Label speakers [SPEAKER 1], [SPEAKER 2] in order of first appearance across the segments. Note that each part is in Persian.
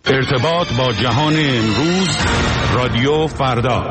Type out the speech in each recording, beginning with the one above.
[SPEAKER 1] ارتباط با جهان امروز، رادیو فردا.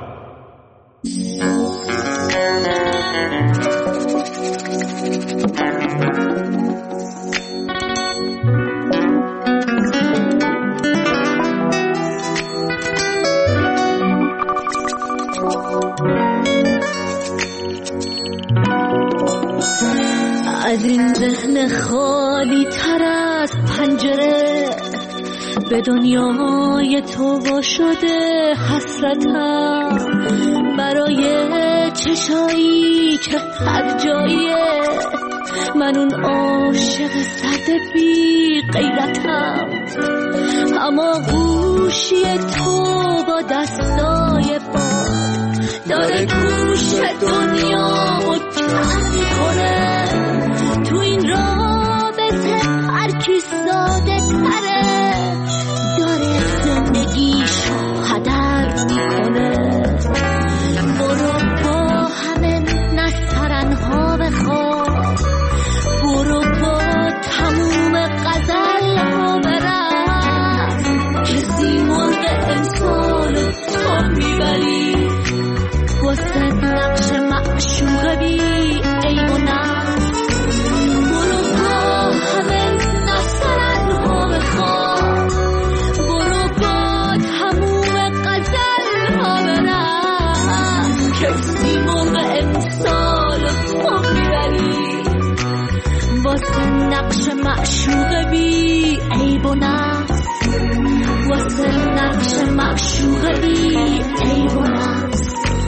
[SPEAKER 2] از این ذهن خالی تر از پنجره به دنیای تو وا شده حسرتم، برای چشایی که هر جاییه من اون عاشق سرد بی غیرتم. اما گوشی تو با دستای باد داره گوش دنیا و کم میکنه. تو این رابطه هر کی ساده تره داره زندگیشو هدر میکنه. برو با همه نسترنها بخواب، برو با تموم غزل ها برم، کسی مرغ امسال تو میبری واسه نقش معشوق بی عیب و نقص. برو با همه نسترنها بخواب، برو با تموم غزل ها برم، کسی مرغ امسال تو میبری واسه نقش معشوق بی عیب و نقص، واسه نقش معشوق بی عیب و نقص.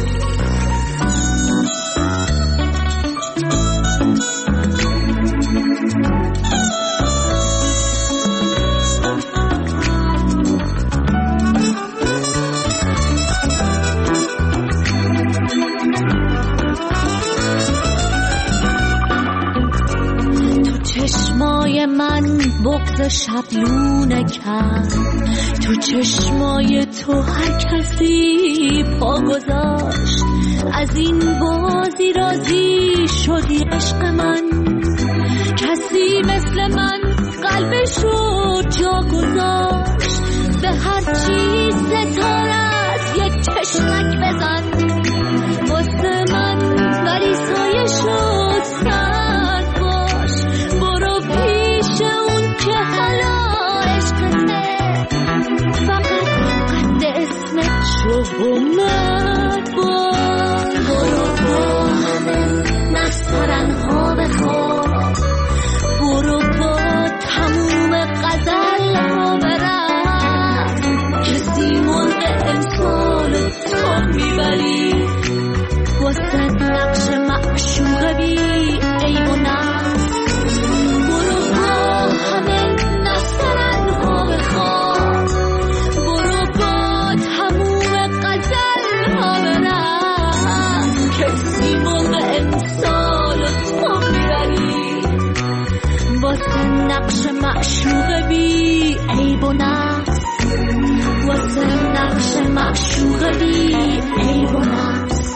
[SPEAKER 2] چشمای من بغض شبلونه کرد، تو چشمای تو هر کسی پا گذاشت. از این بازی راضی شدی عشق من، کسی مثل من قلبشو جا گذاشت. به هر چیز ستاره از یک چشمک بزن واسه من، ولی سایه شد سرد باش. برو پیش اون که حالا عشقته، فقط قد اسمت شو اومد باش. برو با همه نسترنها بخواب، برو با تموم غزل ها برم، کسی مرغ امسال تو میبری واسه نقش معشوق بی عیب و نقص. برو با همه نسترنها بخواب، برو با تموم غزل ها برم، کسی مرغ امسال تو میبری واسه نقش معشوق بی عیب و نقص، واسه نقش معشوق بی عیب و نقص.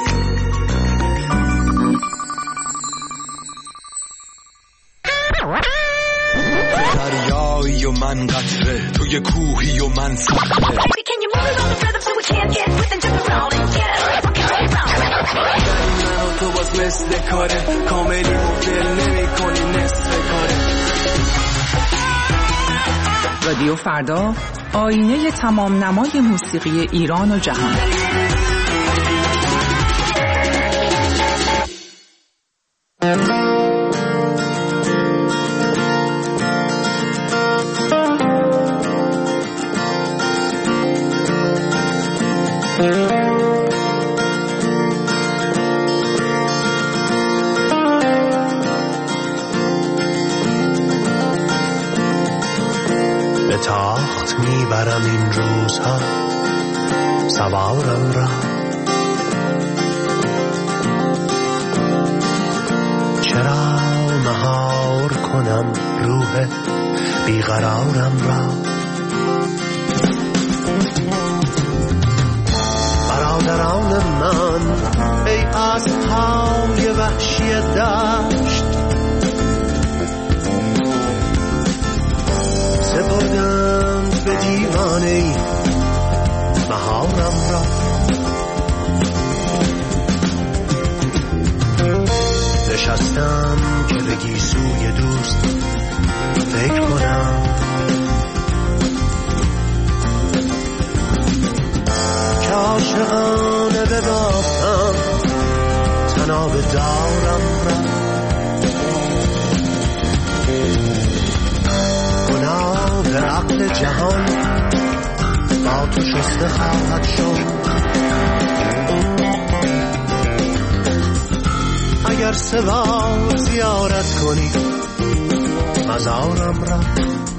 [SPEAKER 3] دریایی و من قطره، توی کوهی و من صخره. من و تو باز مثل کاره، کاملی و دل نمی کنی نصف کاره.
[SPEAKER 4] رادیو فردا، آینه تمام نمای موسیقی ایران و جهان.
[SPEAKER 5] به تاخت میبرم این روزها سوارم را، چرا مهار کنم روح بیقرارم را. برادران من ای اسب‌های وحشی دشت، سپردند به دیو کن ای بهارم را. نشستم که بگی سوی دوست فکر کنم، که عاشقانه ببافم تناب دارم را. گناه عقل جهان با تو شسته خواهد شد، اگر سه بار زیارت کنی مزارم را.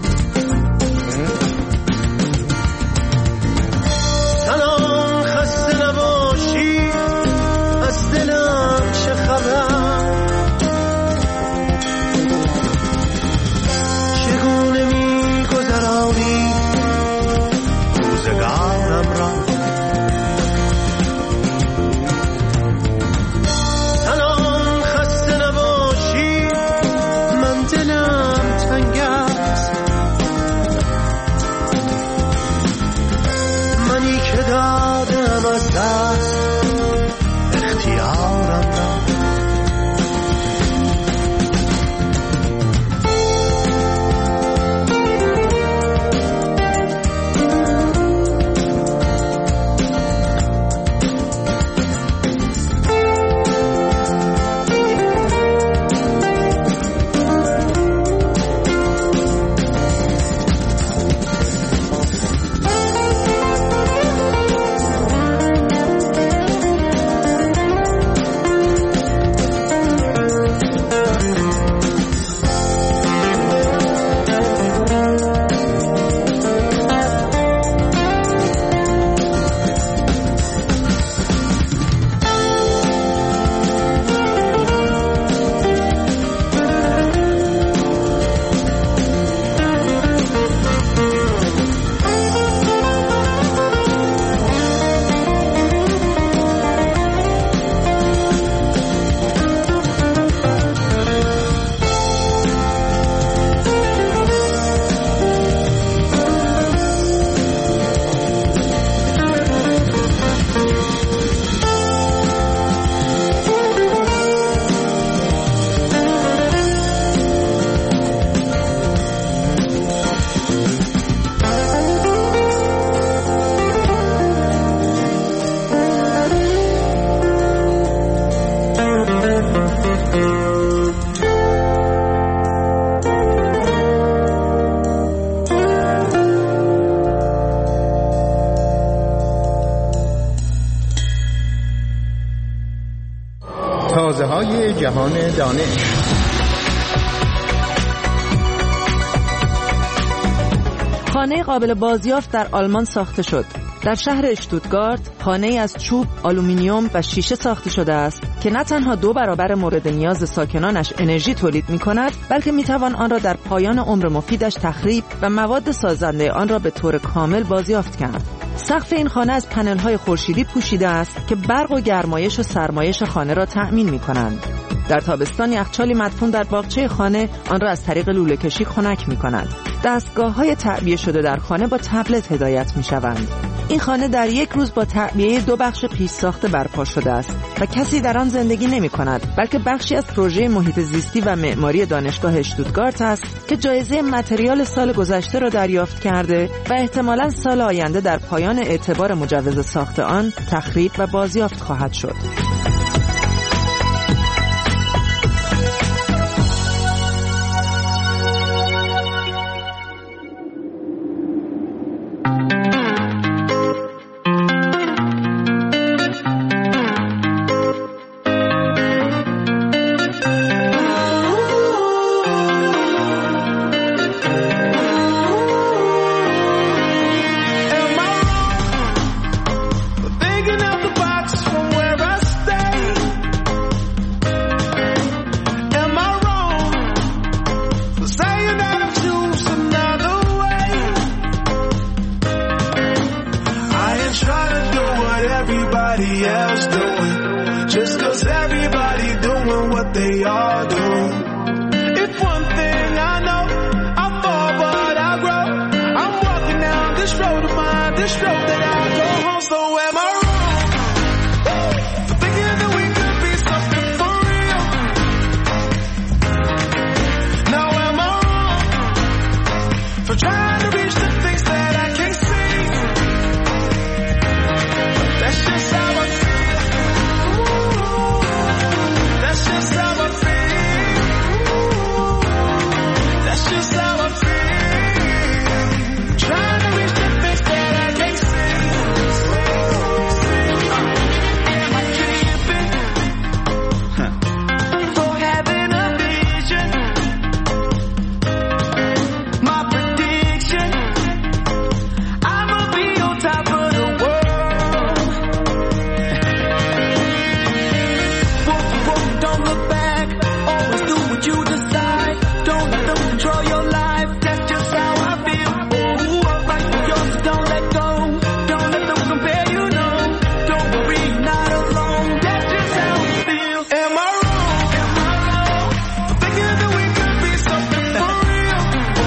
[SPEAKER 5] سلام خسته نباشی، از دلم چه خبر؟ چگونه می گذرانی روزگارم را؟ سلام خسته نباشی، من دلم تنگ است، منی که دادم از دست اختیارم را.
[SPEAKER 6] تازه‌های جهان دانش.
[SPEAKER 7] خانه قابل بازیافت در آلمان ساخته شد. در شهر اشتوتگارت خانه‌ای از چوب، آلومینیوم و شیشه ساخته شده است که نه تنها 2 برابر مورد نیاز ساکنانش انرژی تولید می‌کند، بلکه می‌توان آن را در پایان عمر مفیدش تخریب و مواد سازنده آن را به طور کامل بازیافت کرد. سقف این خانه از پنل‌های خورشیدی پوشیده است که برق و گرمایش و سرمایش خانه را تأمین می‌کنند. در تابستان یخچالی مدفون در باغچه خانه آن را از طریق لوله‌کشی خنک می‌کند. دستگاه‌های تعبیه شده در خانه با تبلت هدایت می‌شوند. این خانه در یک روز با تعبیه 2 بخش پیش ساخته برپا شده است و کسی در آن زندگی نمی‌کند، بلکه بخشی از پروژه محیط زیستی و معماری دانشگاه اشتوتگارت است که جایزه متریال سال گذشته را دریافت کرده و احتمالاً سال آینده در پایان اعتبار مجوز ساخت آن تخریب و بازیافت خواهد شد.
[SPEAKER 3] Thinking out the box from where I
[SPEAKER 5] about this road that I go home. So am I wrong for thinking that we could be something for real? Now am I wrong for trying to reach the things that I can't see? But that's just how I feel. That's just how I feel. That's just how I feel. Trying to reach the things that I can't see. Am I tripping for having a vision? My prediction, I'ma be on top of the world. Whoa, don't look back. Always do what you decide. Don't let them control your life. That's just how I feel. Ooh, I'm like yours, don't let go. Don't let them compare you, no. Don't worry, you're not alone. That's just how I feel. Am I wrong? For thinking that we could be something for real?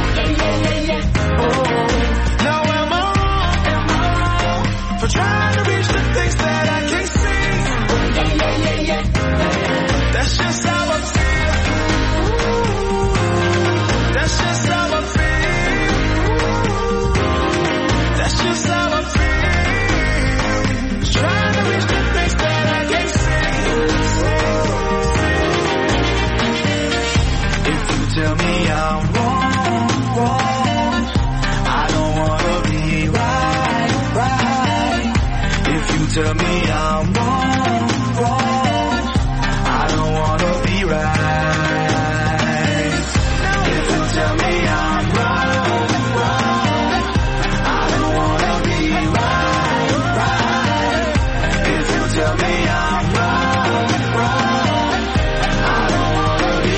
[SPEAKER 5] Oh, now am I wrong for trying to reach the things that I can't see? That's just how I feel. That's just how I feel. That's just how I feel. Trying to reach the things that I can't see. If you tell me I'm wrong, I don't wanna be right. If you tell me I'm wrong, I don't wanna be right. If you tell me I'm wrong, I don't wanna be right. If you tell me I'm wrong, I don't wanna be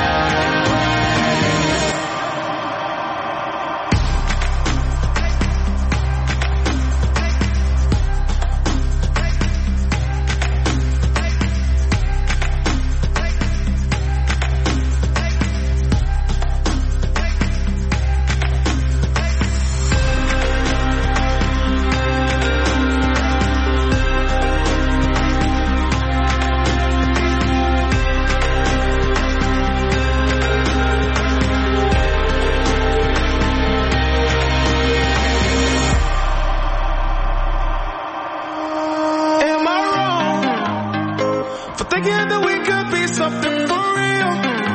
[SPEAKER 5] Am I wrong for thinking that we could be something for real?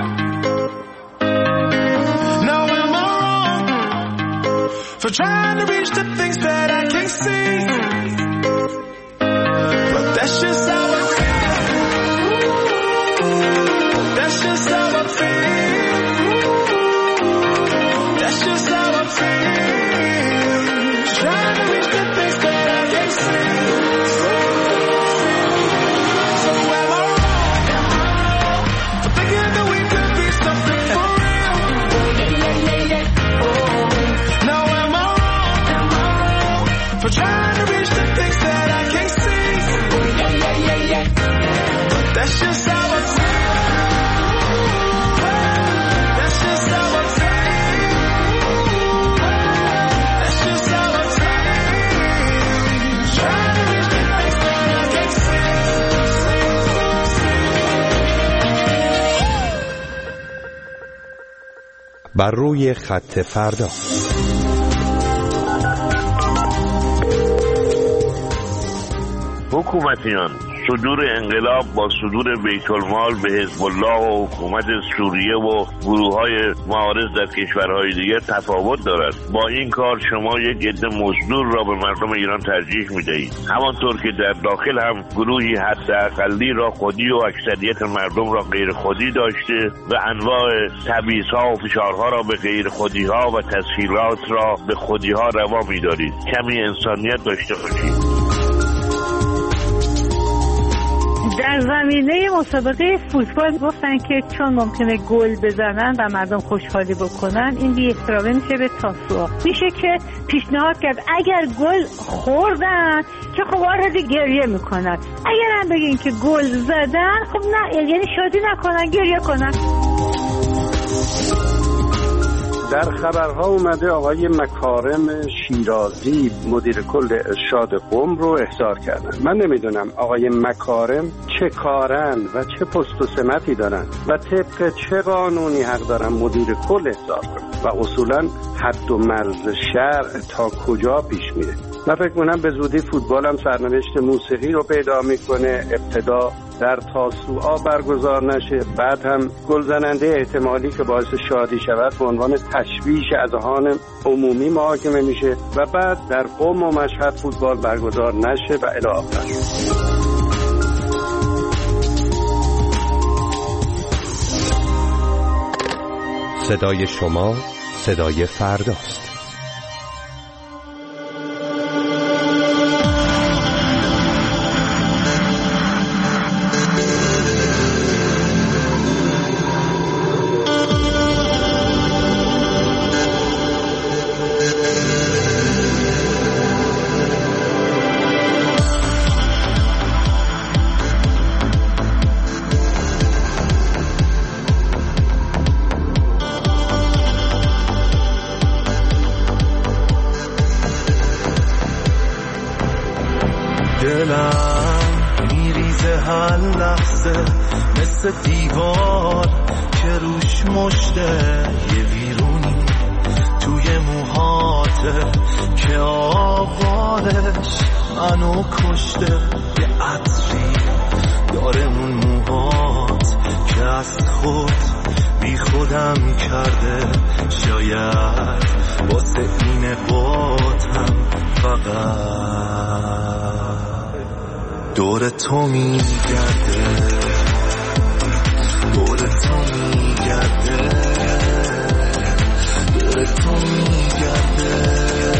[SPEAKER 5] Now am I wrong for trying to reach the things that I can't see? But that's just how I feel. That's just how I feel. That's just how I feel. Trying to reach the things that I can't see. So am I wrong for thinking that we could be something for real? Now am I wrong for trying to reach the things that I can't see? But that's just how I feel. That's just how I feel. That's just how I feel. Trying to reach the things that I can't see.
[SPEAKER 8] بر روی خط فردا.
[SPEAKER 9] حکومتیان صدور انقلاب با صدور بیت المال به حزب الله و حکومت سوریه و گروه‌های معارض در کشورهای دیگر تفاوت دارد. با این کار شما یک عده مزدور را به مردم ایران ترجیح می‌دهید، همانطور که در داخل هم گروهی حداقلی را خودی و اکثریت مردم را غیر خودی داشته و انواع تبعیض‌ها و فشارها را به غیر خودی‌ها و تسهیلات را به خودی‌ها روا می‌دارید. کمی انسانیت داشته باشید.
[SPEAKER 10] در زمینه مسابقه فوتبال گفتن که چون ممکنه گل بزنن و مردم خوشحالی بکنن این بی احترامی میشه به تاسوعا. میشه که پیشنهاد کرد اگر گل خوردن که خب آردی گریه میکنن، اگر هم بگین که گل زدن خب نه، یعنی شادی نکنن، گریه کنن.
[SPEAKER 11] در خبرها اومده آقای مکارم شیرازی مدیر کل ارشاد قم رو احضار کردن. من نمیدونم آقای مکارم چه کارن و چه پست و سمتی دارن و طبق چه قانونی حق دارن مدیر کل احضار کنن و اصولا حد و مرز شرع تا کجا پیش میره. من فکر کنم به زودی فوتبال هم سرنوشت موسیقی رو پیدا میکنه، ابتدا در تاسوعا برگزار نشه، بعد هم گلزننده احتمالی که باعث شادی شود به عنوان تشویش اذهان عمومی محاکمه میشه و بعد در قم و مشهد فوتبال برگزار نشه و الی آخر.
[SPEAKER 8] صدای شما صدای فرداست.
[SPEAKER 5] دلم میریزه هر لحظه مثل دیوار که روش مشته یه ویرونی توی موهاته که آوارش منو کشته، یه عطری داره اون موهات که از خود بی خودم کرده، شاید واسه این باتم فقط دور تو میگرده، دور تو میگرده، دور تو میگرده.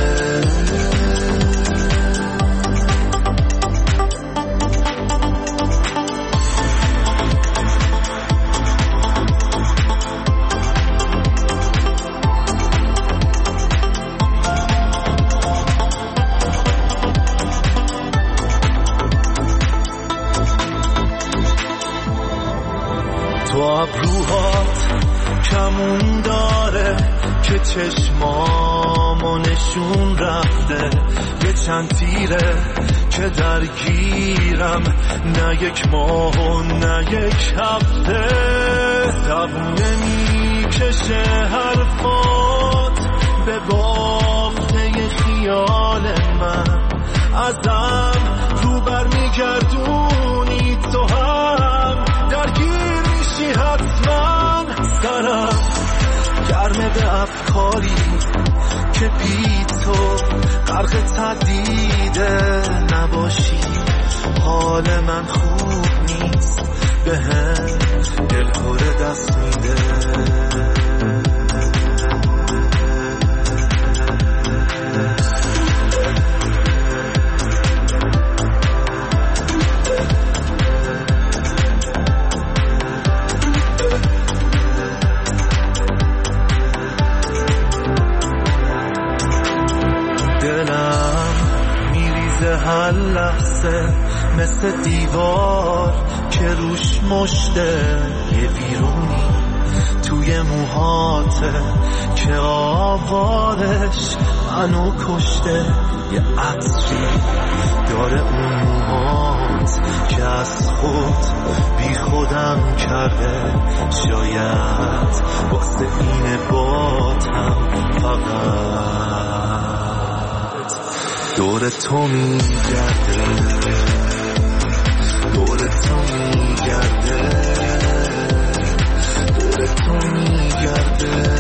[SPEAKER 5] تو ابروهات کمون داره که چشمامو نشون رفته، یه چند تیره که درگیرم، نه یک ماه و نه یک هفته. زبونه میکشه حرفات به بافته خیال من، ازم رو بر میگردونی تو هم درگیر میشی حتما. سرم گرمه به افکاری که بی تو غرق تردیده، نباشی حال من خوب نیست، به هم دلخوره دست میده. هر لحظه مثل دیوار که روش مشته، یه ویرونی توی موهاته که آوارش منو کشته، یه عطری داره اون موهات که از خود بی خودم کرده، شاید واسه این باتم فقط دور تو میگرده، دور تو میگرده، دور تو میگرده.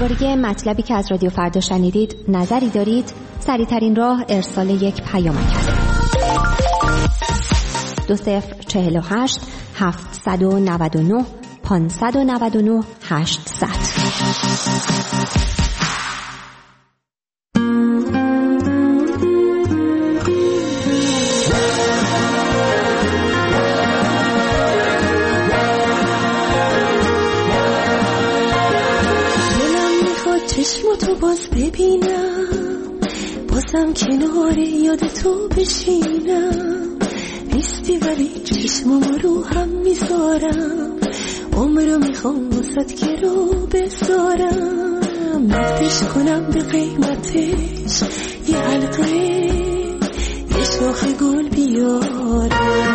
[SPEAKER 12] درباره مطلبی که از رادیو فردا شنیدید نظری دارید؟ سریع‌ترین راه ارسال یک پیامک است. 2048 799 599 800.
[SPEAKER 2] چشماتو باز ببینم، بازم کنار یاد تو بشینم. نیستی ولی چشمامو رو هم میذارم، عمرو میخوام واسد که رو بذارم. نقدش کنم به قیمتش یه حلقه، یه شاخ گل بیارم.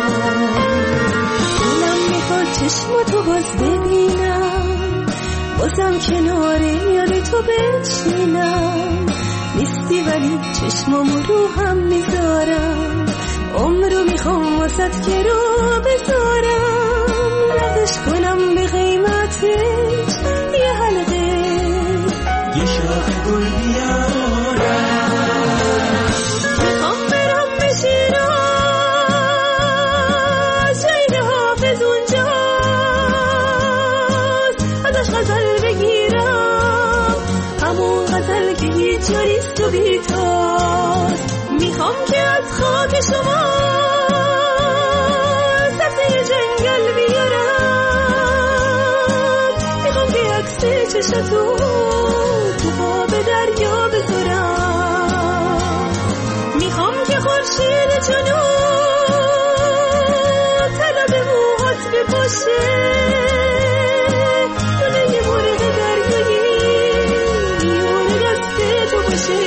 [SPEAKER 2] دلم میخواد چشماتو باز ببینم، بازم کنار یاد تو بشینم. نیستی ولی چشمامو رو هم میذارم، عمرو میخوام واسد که رو بذارم. نقدش کنم به قیمتش یه حلقه، یه شاخ گل بیارم. میخوام برم به شیراز، شهید حافظ اونجاست، ازش غزل بگیرم، همون غزل که هیچ جاریست و بیتاست. میخوام که از خاک شما سبزه جنگل بیارم. میخوام که عکس چشتو تو آب دریا بذارم. میخوام که خورشید چونو طلا به موهات بپاشه، دونه یه مرغ دریایی میونه دست تو باشه.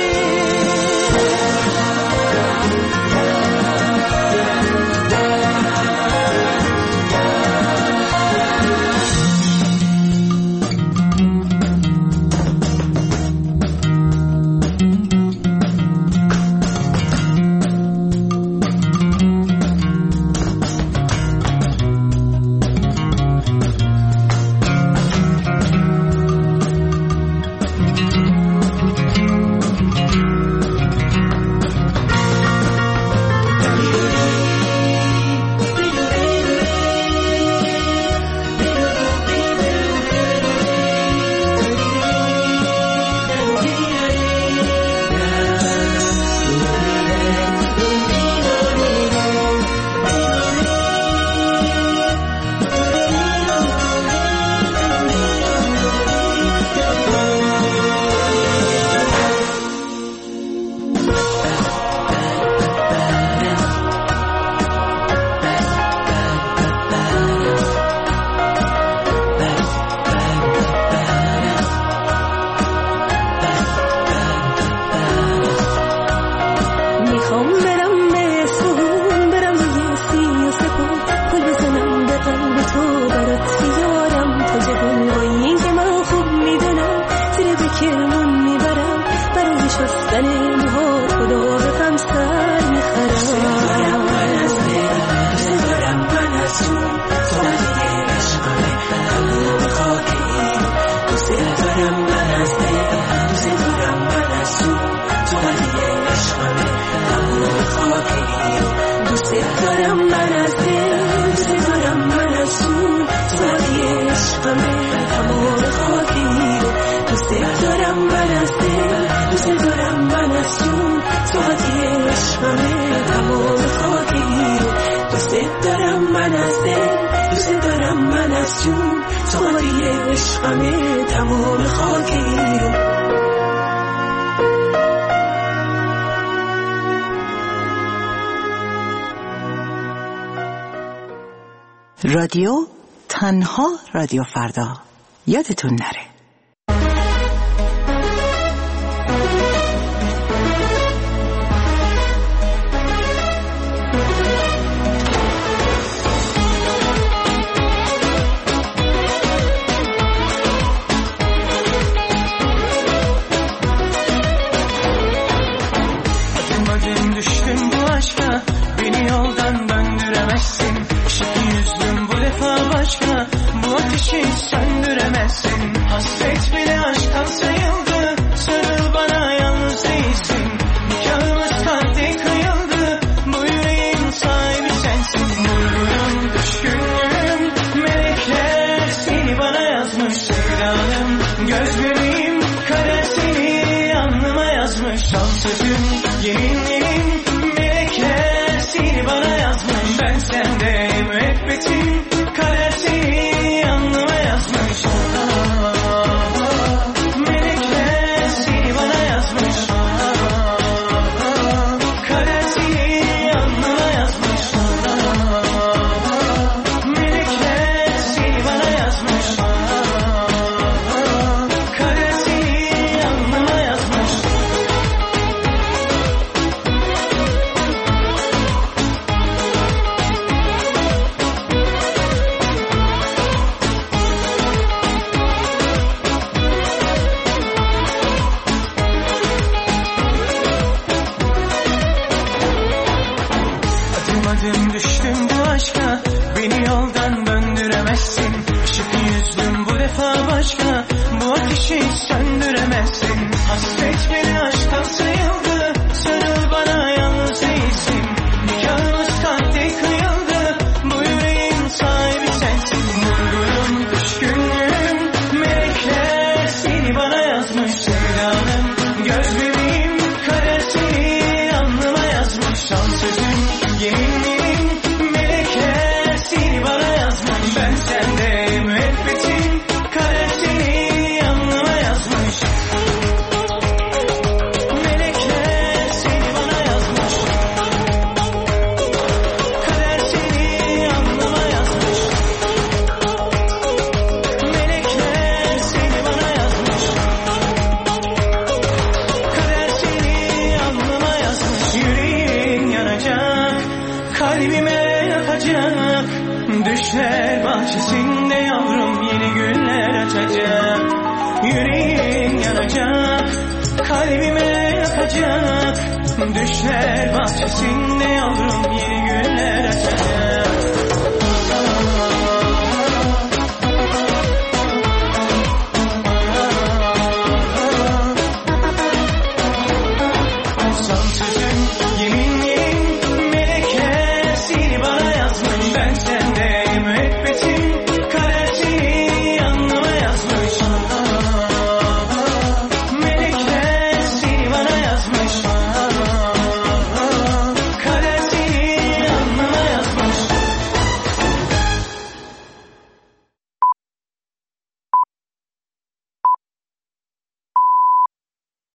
[SPEAKER 13] رادیو تنها رادیو فردا، یادتون نره.
[SPEAKER 5] Söndüremezsin, sözüm, yeminlerim, melekler seni bana yazmış. Ben sende müebbetim, kader seni alnıma yazmış. Melekler seni bana yazmış. Kader seni alnıma yazmış. Melekler seni bana yazmış. Kader seni alnıma yazmış. Adım adım düştüm bu aşka, beni yoldan döndüremezsin. Işık yüzlüm bu defa başka, bu ateşi söndüremezsin. Hasret beni aşktan sayıldı, sarıl bana yalnız değilsin. Nikahımız kalpte kıyıldı, bu yüreğin sahibi sensin. Vurgunum, düşkünlüğüm, melekler seni bana yazmış. Sevdanım, göz bebeğim, kader seni alnıma yazmış. Son sözüm, yeminlerim, melekler seni bana yazmış. Ben sende müebbetim, kader seni alnıma yazmış. Melekler seni bana yazmış. Kader seni alnıma yazmış. Melekler seni bana yazmış. Kader seni alnıma yazmış. Yüreğin yanacak, kalbime yakacak. Düşler bahçesinde yavrum yeni güller açacak. Yüreğin yanacak, kalbime yakacak. Düşler bahçesinde yavrum yeni güller açacak.